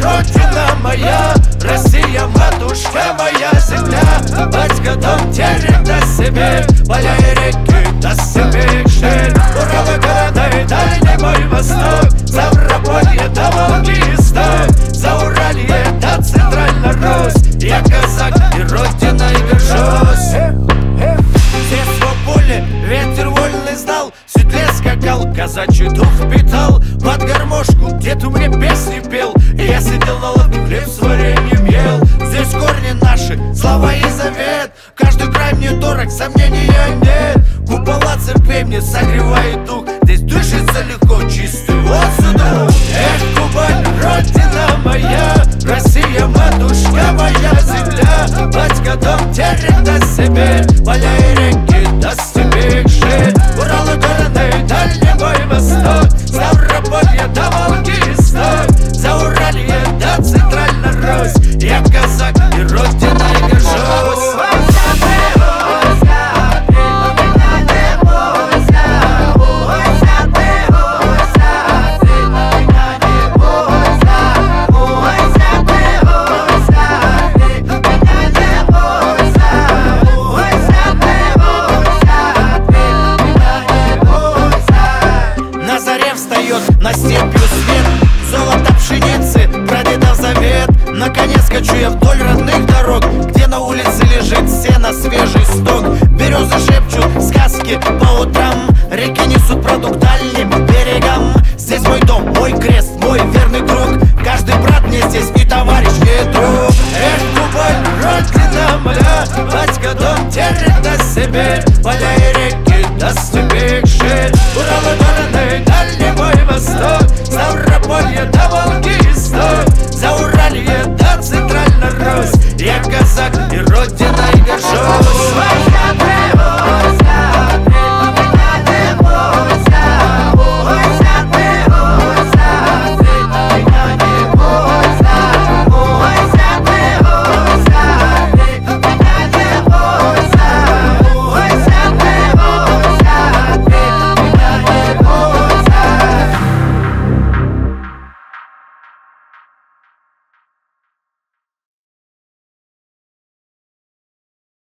родина моя, Россия, матушка моя земля. Батька дом терет на себе, поля и реки до степи шель. Урал и города и дальний мой восток, Ставрополье до Волги и Сток, Зауралье до Центральной Русь. Я казак и родиной горжусь. Здесь в поле ветер вольный знал, в седле скакал, казачий дух питал. Под гармошку дед у меня песни пел, и я сидел на лавке, хлеб с вареньем ел. Здесь корни наши, слава и завет, каждый край мне дорог, сомнения нет. Купола церквей мне согревает дух, здесь дышится легко, чистый воздух. Эх, Кубань, родина моя, Россия, матушка моя земля. Батька дом терет на себе, поля и реки до степи шель. Урал и города и дальний мой восток, Ставрополье до Волги и Сток, Зауралье до Центральной Русь. Я казак и родиной горжусь. На степью свет, золото пшеницы, прадедов завет. Наконец качу я вдоль родных дорог, где на улице лежит сено, свежий сток. Березы шепчут сказки по утрам, реки несут продукт дальним берегам. Здесь мой дом, мой крест,